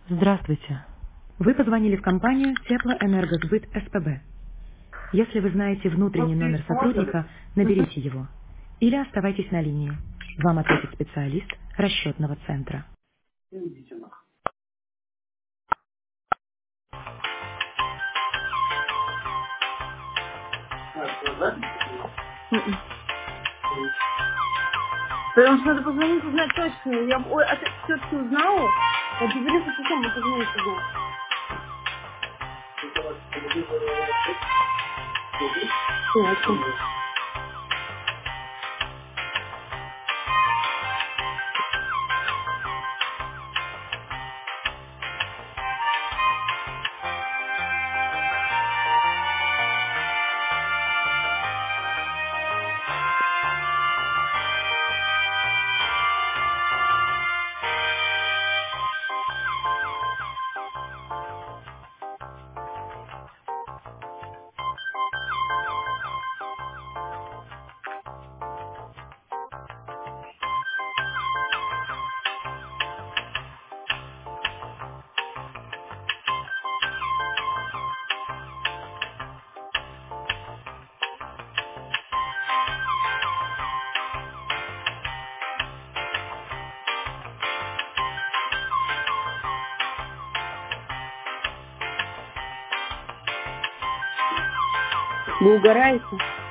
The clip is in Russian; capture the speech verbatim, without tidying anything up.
Здравствуйте. Вы позвонили в компанию Теплоэнергосбыт СПБ. Если вы знаете внутренний номер сотрудника, наберите его. Или оставайтесь на линии. Вам ответит специалист расчетного центра. Мгм. Потому что надо позвонить, узнать точно. Я ой, а ты все-таки узнала? Я говорю, что потом мы позвонить узнать. Ясно. Вы угораете?